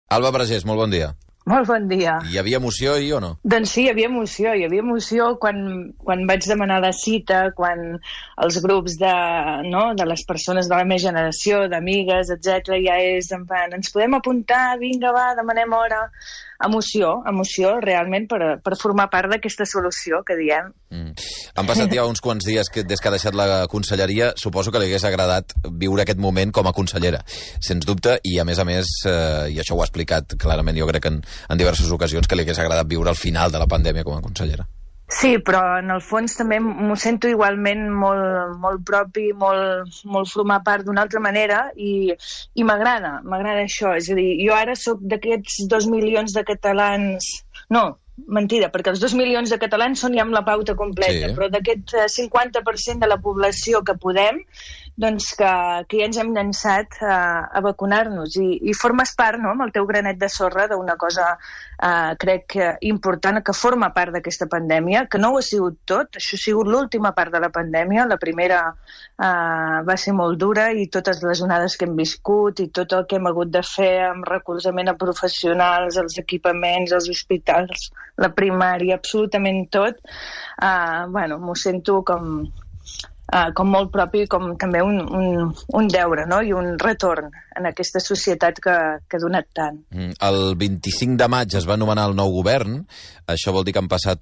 Alba Vergés, molt bon dia. Molt bon dia. Hi havia emoció ahir o no? Doncs sí, hi havia emoció quan vaig demanar la cita, quan els grups de les persones de la meva generació, d'amigues, etc, ja és en plan, ens podem apuntar, vinga, va, demanem hora. Emoció, realment, per formar part d'aquesta solució que diem. Han passat ja uns quants dies des que ha deixat la conselleria. Suposo que li hagués agradat viure aquest moment com a consellera, sens dubte, i a més, i això ho ha explicat clarament, jo crec que en diverses ocasions, que li hagués agradat viure al final de la pandèmia com a consellera. Sí, però en el fons també m'ho sento igualment molt propi, molt formar part d'una altra manera i m'agrada això. És a dir, jo ara sóc d'aquests 2 milions de catalans... No, mentida, perquè els 2 milions de catalans són ja amb la pauta completa, sí. Però d'aquest 50% de la població que podem, doncs que ja ens hem llançat a vacunar-nos i formes part, no?, amb el teu granet de sorra d'una cosa, crec, important, que forma part d'aquesta pandèmia, que no ho ha sigut tot, això ha sigut l'última part de la pandèmia, la primera va ser molt dura i totes les onades que hem viscut i tot el que hem hagut de fer amb recolzament a professionals, els equipaments, els hospitals, la primària, absolutament tot, m'ho sento com molt propi, com també un deure, no?, i un retorn en aquesta societat que ha donat tant. El 25 de maig es va nomenar el nou govern. Això vol dir que han passat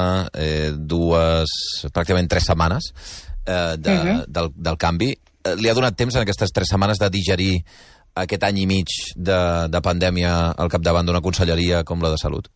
pràcticament 3 setmanes del canvi. Li ha donat temps en aquestes 3 setmanes de digerir aquest any i mig de pandèmia al capdavant d'una conselleria com la de Salut?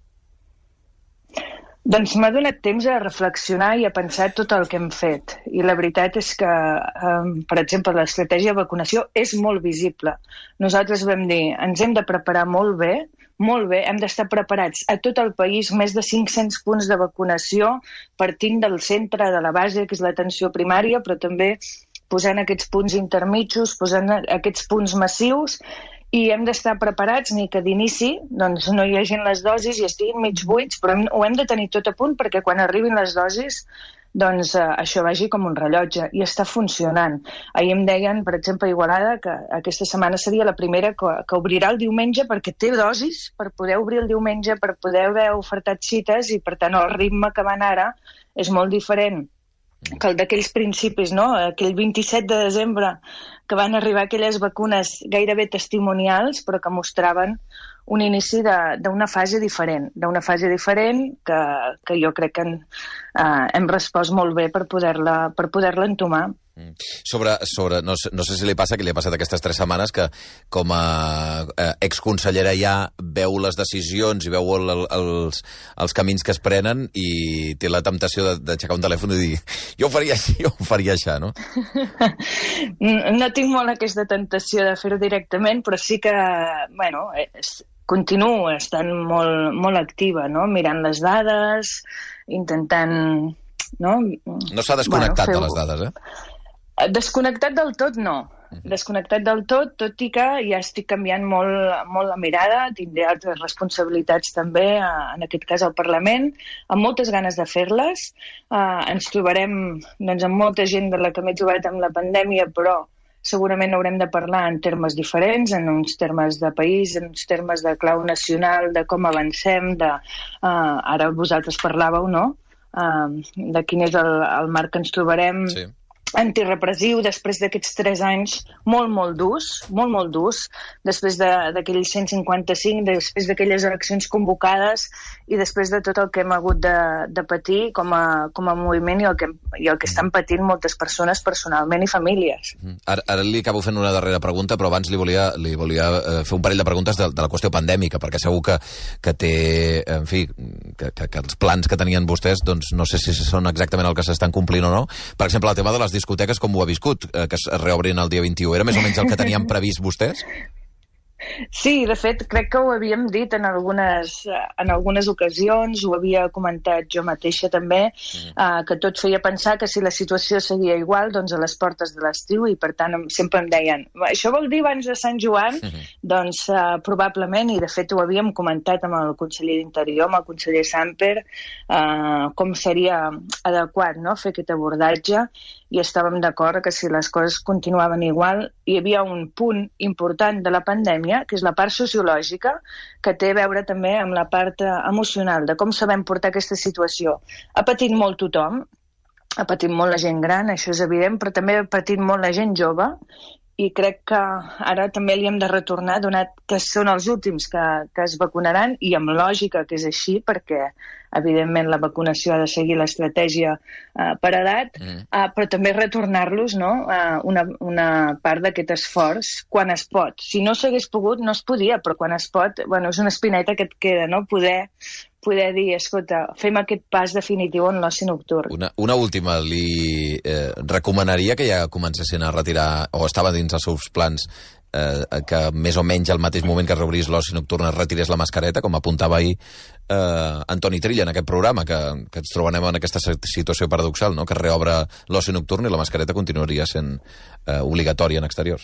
Doncs m'ha donat temps a reflexionar i a pensar tot el que hem fet. I la veritat és que, per exemple, l'estratègia de vacunació és molt visible. Nosaltres vam dir, ens hem de preparar molt bé, hem d'estar preparats a tot el país, més de 500 punts de vacunació, partint del centre de la base, que és l'atenció primària, però també posant aquests punts intermitjos, posant aquests punts massius, i hem d'estar preparats, ni que d'inici doncs no hi hagin les dosis i estiguin mig buits, però ho hem de tenir tot a punt perquè quan arribin les dosis doncs això vagi com un rellotge i està funcionant. Ahir em deien, per exemple, a Igualada, que aquesta setmana seria la primera que obrirà el diumenge perquè té dosis per poder obrir el diumenge, per poder haver ofertat cites i, per tant, el ritme que van ara és molt diferent que el d'aquells principis, no? Aquell 27 de desembre que van arribar aquelles vacunes gairebé testimonials, però que mostraven un inici d'una fase diferent, que jo crec que hem respost molt bé per poder-la entomar. No sé si li passa que li ha passat aquestes 3 setmanes que com a exconsellera ja veu les decisions i veu els camins que es prenen i té la temptació d'aixecar un telèfon i dir jo ho faria així, jo ho faria això, no? No tinc molt aquesta tentació de fer-ho directament, però sí que, continuo estant molt activa, no? Mirant les dades, intentant... No s'ha desconnectat de les dades, Desconnectat del tot, no. Desconnectat del tot i que ja estic canviant molt la mirada, tindré altres responsabilitats també, en aquest cas al Parlament, amb moltes ganes de fer-les. Ens trobarem amb molta gent de la que m'he trobat amb la pandèmia, però segurament haurem de parlar en termes diferents, en uns termes de país, en uns termes de clau nacional, de com avancem, ara vosaltres parlàveu, no?, de quin és el marc que ens trobarem... Sí. Antirepressiu, després d'aquests 3 anys molt durs, després d'aquell 155, després d'aquelles eleccions convocades i després de tot el que hem hagut de patir com a moviment i el que estan patint moltes persones personalment i famílies. Ara li acabo fent una darrera pregunta, però abans li volia fer un parell de preguntes de la qüestió pandèmica, perquè segur que té, en fi, que els plans que tenien vostès, doncs no sé si són exactament el que s'estan complint o no. Per exemple, el tema de les discoteques, com ho ha viscut, que es reobrin el dia 21? Era més o menys el que tenien previst vostès? Sí, de fet, crec que ho havíem dit en algunes ocasions, ho havia comentat jo mateixa també, que tot feia pensar que si la situació seguia igual, doncs a les portes de l'estiu, i per tant sempre em deien, això vol dir abans de Sant Joan? Doncs probablement, i de fet ho havíem comentat amb el conseller d'Interior, amb el conseller Samper, com seria adequat, no?, fer aquest abordatge, i estàvem d'acord que si les coses continuaven igual, hi havia un punt important de la pandèmia, que és la part sociològica, que té a veure també amb la part emocional, de com sabem portar aquesta situació. Ha patit molt tothom, ha patit molt la gent gran, això és evident, però també ha patit molt la gent jove, i crec que ara també li hem de retornar, donat que són els últims que es vacunaran, i amb lògica que és així, perquè evidentment la vacunació ha de seguir l'estratègia per edat, però també retornar-los, no, una part d'aquest esforç quan es pot. Si no s'hagués pogut, no es podia, però quan es pot, bueno, és una espineta que et queda, no? Poder dir, escolta, fem aquest pas definitiu en l'oci nocturn. Una última, li recomanaria que ja comencessin a retirar, o estava dins els seus plans, que més o menys al mateix moment que reobrís l'oci nocturn es retirés la mascareta, com apuntava ahir Antoni Trilla en aquest programa, que ens trobarem en aquesta situació paradoxal, no? Que reobre l'oci nocturn i la mascareta continuaria sent obligatòria en exteriors.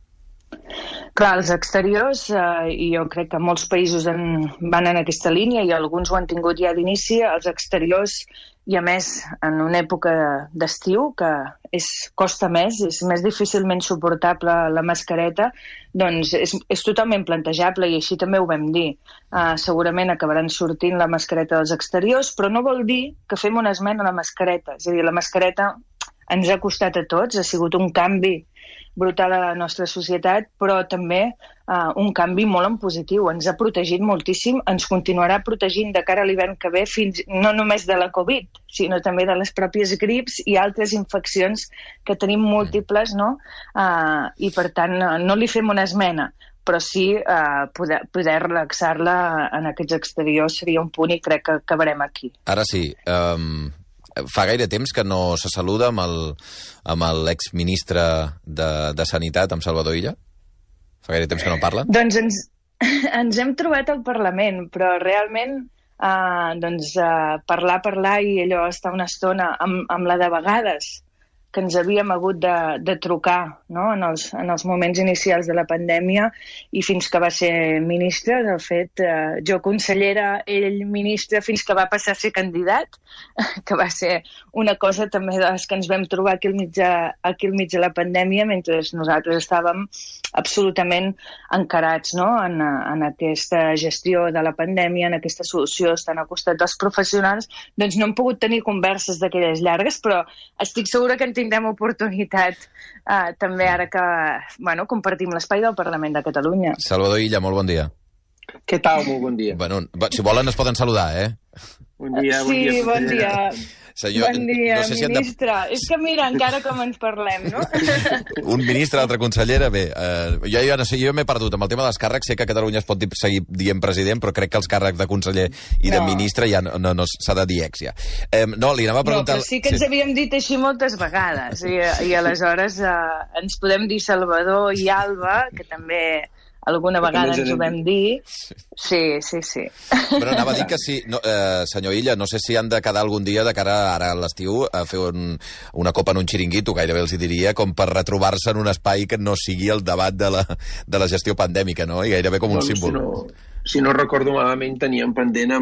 Clar, els exteriors, i jo crec que molts països van en aquesta línia i alguns ho han tingut ja d'inici, els exteriors, i a més en una època d'estiu que costa més, és més difícilment suportable la mascareta, doncs és totalment plantejable i així també ho vam dir. Segurament acabaran sortint la mascareta dels exteriors, però no vol dir que fem una esmena a la mascareta. És a dir, la mascareta ens ha costat a tots, ha sigut un canvi brutal a la nostra societat, però també un canvi molt en positiu. Ens ha protegit moltíssim, ens continuarà protegint de cara a l'hivern que ve, fins no només de la Covid, sinó també de les pròpies grips i altres infeccions que tenim múltiples, no? I per tant no li fem una esmena, però sí poder relaxar-la en aquests exteriors seria un punt i crec que acabarem aquí. Ara sí, fa gaire temps que no se saluda amb l'exministre de Sanitat, amb Salvador Illa? Fa gaire temps que no parlen? Doncs ens hem trobat al Parlament, però realment parlar i allò estar una estona amb la de vegades que ens havíem hagut de trucar, no? en els moments inicials de la pandèmia i fins que va ser ministre. De fet, jo consellera, ell ministre, fins que va passar a ser candidat, que va ser una cosa també de les que ens vam trobar aquí al mig de la pandèmia, mentre nosaltres estàvem absolutament encarats, no? en aquesta gestió de la pandèmia, en aquesta solució, estan al costat dels professionals. Doncs no hem pogut tenir converses d'aquelles llargues, però estic segura que en tindrem oportunitat també ara que compartim l'espai del Parlament de Catalunya. Salvador Illa, molt bon dia. Què tal? Molt bon dia. Bueno, si volen es poden saludar, eh? Bon dia, sí, bon dia. Senyor, bon dia, no sé si ministre. És que mira, encara com ens parlem, no? Un ministre, l'altra consellera, bé, jo no sé, jo m'he perdut amb el tema dels càrrecs, sé que a Catalunya es pot seguir dient president, però crec que els càrrecs de conseller i de ministre ja no s'ha de dir ex, ja. No, li anava a preguntar... No, però sí que ens havíem dit així moltes vegades, i aleshores ens podem dir Salvador i Alba, que també... alguna vegada ens ho vam dir. Sí. Però anava a dir que sí, senyor Illa, no sé si han de quedar algun dia de cara ara a l'estiu a fer una copa en un xiringuito, gairebé els hi diria, com per retrobar-se en un espai que no sigui el debat de la gestió pandèmica, no? I gairebé com un símbol. Si no recordo malament, teníem pendent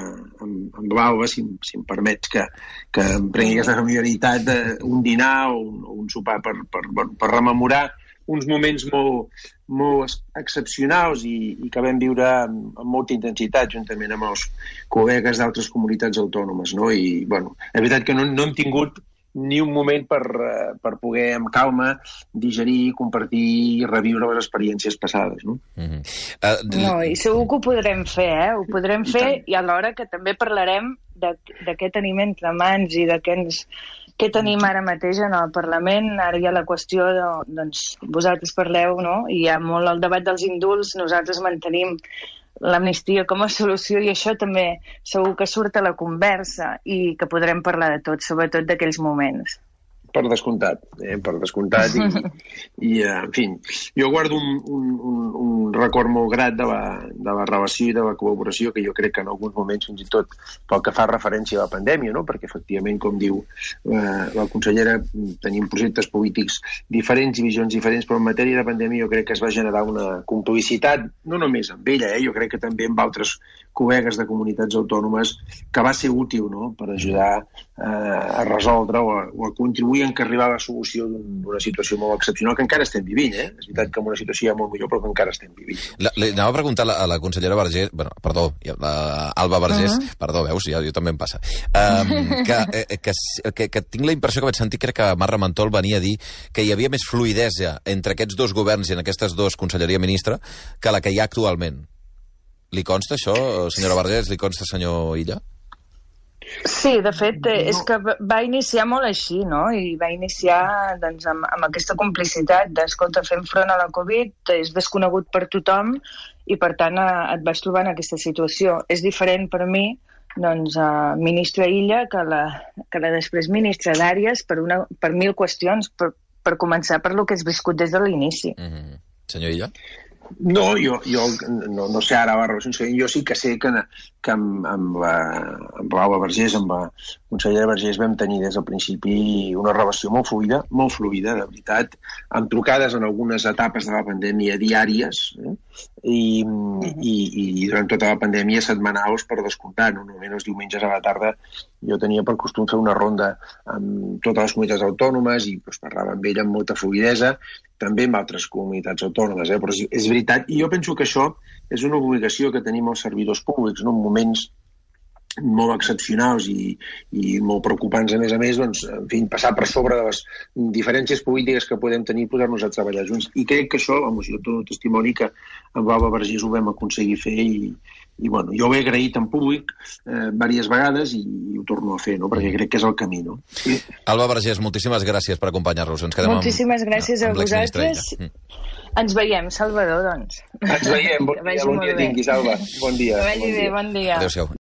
amb l'Alba, si em permets, que em prengui aquesta familiaritat, un dinar o un sopar per rememorar uns moments molt excepcionals i que vam viure amb molta intensitat juntament amb els col·legues d'altres comunitats autònomes, no? I, bueno, la veritat que no hem tingut ni un moment per poder, amb calma, digerir, compartir i reviure les experiències passades, no? No, i segur que ho podrem fer, Ho podrem fer i alhora que també parlarem de què tenim entre mans i de què tenim ara mateix en el Parlament. Ara hi ha la qüestió doncs, vosaltres parleu, no? Hi ha molt el debat dels indults, nosaltres mantenim l'amnistia com a solució i això també segur que surt a la conversa i que podrem parlar de tot, sobretot d'aquells moments. Per descomptat, i en fi, jo guardo un record molt grat de la relació i de la col·laboració que jo crec que en alguns moments fins i tot pel que fa referència a la pandèmia, no? Perquè efectivament, com diu la consellera, tenim projectes polítics diferents i visions diferents, però en matèria de pandèmia jo crec que es va generar una complicitat, no només amb ella, jo crec que també amb altres col·legues de comunitats autònomes, que va ser útil, no? Per ajudar a resoldre o a contribuir volien que arribava a la solució d'una situació molt excepcional que encara estem vivint, eh? És veritat que en una situació ja molt millor, però que encara estem vivint. Li anava a preguntar a la consellera Vergés, Alba Vergés, perdó, veus, ja, jo també em passa, que tinc la impressió que vaig sentir, crec que Mar Ramentol venia a dir que hi havia més fluïdesa entre aquests dos governs i en aquestes dues conselleria ministra que la que hi ha actualment. Li consta això, senyora Vergés? Li consta, senyor Illa? Sí, de fet, és que va iniciar molt així, no? I va iniciar doncs, amb aquesta complicitat d'escolta, fem front a la Covid, és desconegut per tothom i, per tant, et vas trobar en aquesta situació. És diferent per mi, doncs, ministre Illa que la després ministra d'Àrees per 1000 qüestions, per començar per lo que has viscut des de l'inici. Senyor Illa? No, jo no sé ara les relacions, jo sí que sé que amb l'Alba Vergés, amb la consellera Vergés, vam tenir des del principi una relació molt fluida, de veritat, amb trucades en algunes etapes de la pandèmia diàries, i durant tota la pandèmia setmanals per descomptat. Normalment els diumenges a la tarda jo tenia per costum fer una ronda amb totes les comunitats autònomes i parlava amb ella amb molta fluïdesa, també amb altres comunitats autònomes, però és veritat, i jo penso que això és una obligació que tenim els servidors públics, en moments molt excepcionals i molt preocupants, a més, doncs, en fi, passar per sobre de les diferències polítiques que podem tenir i posar-nos a treballar junts. I crec que això, jo dono testimoni que amb l'Alba Vergés ho vam aconseguir fer i bueno, jo ho he agraït en públic diverses vegades i ho torno a fer, no? Perquè crec que és el camí, no? Sí. Alba Vergés, moltíssimes gràcies per acompanyar-nos. Moltíssimes gràcies a vosaltres. Ens veiem, Salvador, doncs. Ens veiem. Bon dia tinguis, Alba. Bon dia. Que vagi bé, bon dia. Adéu-siau.